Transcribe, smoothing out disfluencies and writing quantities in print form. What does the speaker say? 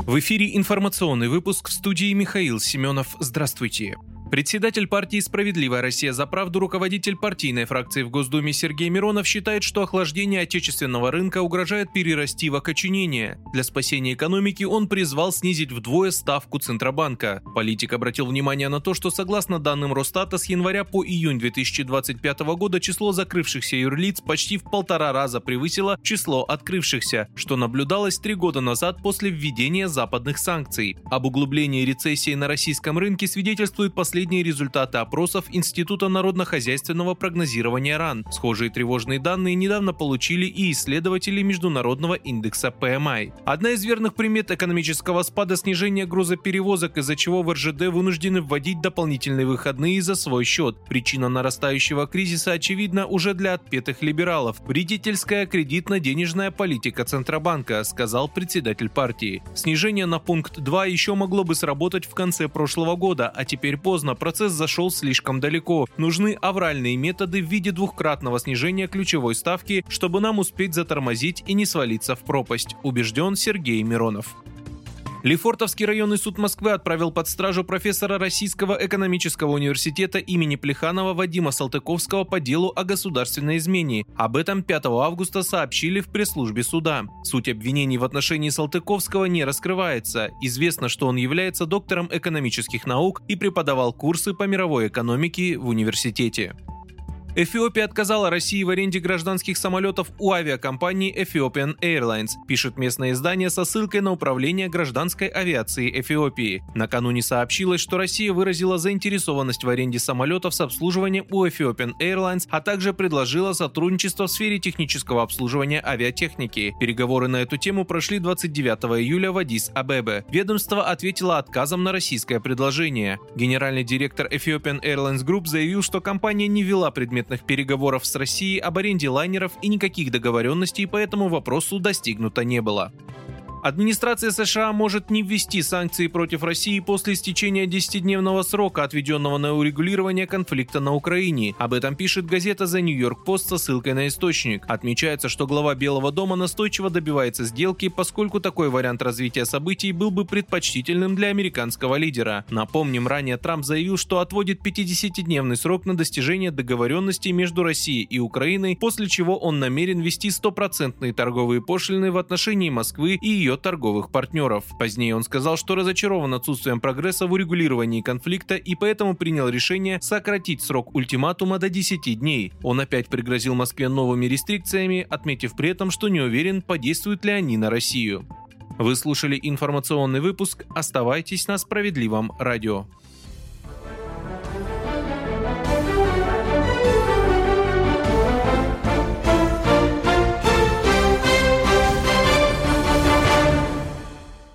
В эфире информационный выпуск, в студии Михаил Семенов. Здравствуйте. Председатель партии «Справедливая Россия за правду», руководитель партийной фракции в Госдуме Сергей Миронов считает, что охлаждение отечественного рынка угрожает перерасти в окоченение. Для спасения экономики он призвал снизить вдвое ставку Центробанка. Политик обратил внимание на то, что согласно данным Росстата с января по июнь 2025 года число закрывшихся юрлиц почти в 1,5 раза превысило число открывшихся, что наблюдалось 3 года назад после введения западных санкций. Об углублении рецессии на российском рынке свидетельствуют последние результаты опросов Института народно-хозяйственного прогнозирования РАН. Схожие тревожные данные недавно получили и исследователи международного индекса PMI. Одна из верных примет экономического спада – снижение грузоперевозок, из-за чего в РЖД вынуждены вводить дополнительные выходные за свой счет. Причина нарастающего кризиса очевидна уже для отпетых либералов. Вредительская кредитно-денежная политика Центробанка, сказал председатель партии. Снижение на пункт 2 еще могло бы сработать в конце прошлого года, а теперь поздно. Процесс зашел слишком далеко. Нужны авральные методы в виде двукратного снижения ключевой ставки, чтобы нам успеть затормозить и не свалиться в пропасть, убежден Сергей Миронов. Лефортовский районный суд Москвы отправил под стражу профессора Российского экономического университета имени Плеханова Вадима Салтыковского по делу о государственной измене. Об этом 5 августа сообщили в пресс-службе суда. Суть обвинений в отношении Салтыковского не раскрывается. Известно, что он является доктором экономических наук и преподавал курсы по мировой экономике в университете. Эфиопия отказала России в аренде гражданских самолетов у авиакомпании Ethiopian Airlines, пишет местное издание со ссылкой на управление гражданской авиации Эфиопии. Накануне сообщилось, что Россия выразила заинтересованность в аренде самолетов с обслуживанием у Ethiopian Airlines, а также предложила сотрудничество в сфере технического обслуживания авиатехники. Переговоры на эту тему прошли 29 июля в Аддис-Абебе. Ведомство ответило отказом на российское предложение. Генеральный директор Ethiopian Airlines Group заявил, что компания не вела предметных переговоров с Россией об аренде лайнеров и никаких договоренностей по этому вопросу достигнуто не было. Администрация США может не ввести санкции против России после истечения 10-дневного срока, отведенного на урегулирование конфликта на Украине. Об этом пишет газета The New York Post со ссылкой на источник. Отмечается, что глава Белого дома настойчиво добивается сделки, поскольку такой вариант развития событий был бы предпочтительным для американского лидера. Напомним, ранее Трамп заявил, что отводит 50-дневный срок на достижение договоренности между Россией и Украиной, после чего он намерен ввести 100% торговые пошлины в отношении Москвы и ее торговых партнеров. Позднее он сказал, что разочарован отсутствием прогресса в урегулировании конфликта и поэтому принял решение сократить срок ультиматума до 10 дней. Он опять пригрозил Москве новыми рестрикциями, отметив при этом, что не уверен, подействуют ли они на Россию. Вы слушали информационный выпуск. Оставайтесь на Справедливом радио.